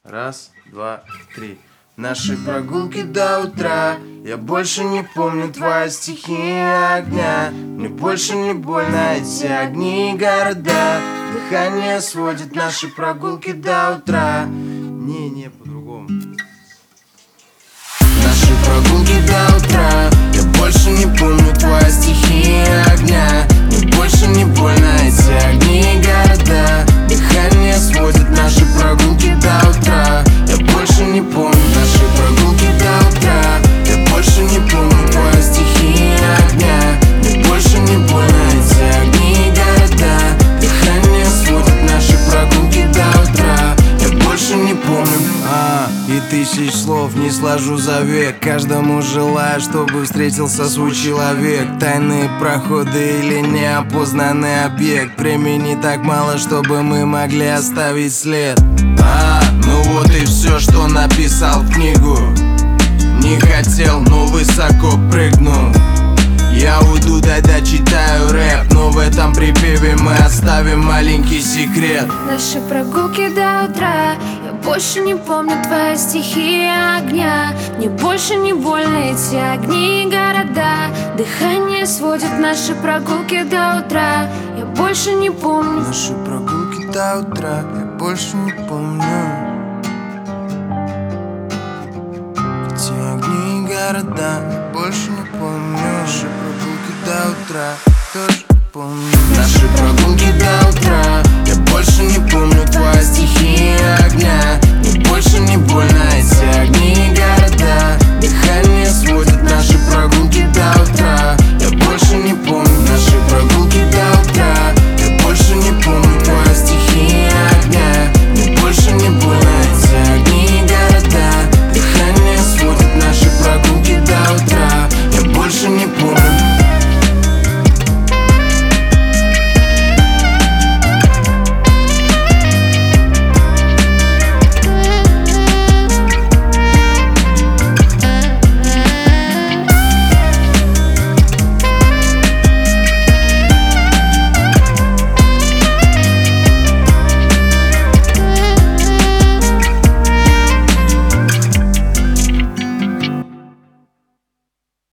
Раз, два, три. Наши прогулки до утра. Я больше не помню твои стихия огня. Мне больше не больно эти огни и города. Дыхание сводит наши прогулки до утра. Не, по-другому. Наши прогулки до утра. Я больше не помню твои стихия огня. Мне больше не больно эти огни и города. Дыхание сводит наши прогулки до утра. Я больше не помню наши прогулки до утра. Я больше не помню твои стихия огня. Мне больше не больно эти огни и города. Дыхание сводит наши прогулки до утра. Я больше не помню. И тысяч слов не сложу за век. Каждому желаю, чтобы встретился свой человек. Тайные проходы или неопознанный объект. Времени так мало, чтобы мы могли оставить след. Ну вот и все, что написал в книгу. Не хотел, но высоко прыгнул. Я уйду, тогда читаю рэп. Но в этом припеве мы оставим маленький секрет. Наши прогулки до утра. Я больше не помню твои стихи огня. Мне больше не больно эти огни и города. Дыхание сводит наши прогулки до утра. Я больше не помню наши прогулки до утра. Я больше не помню.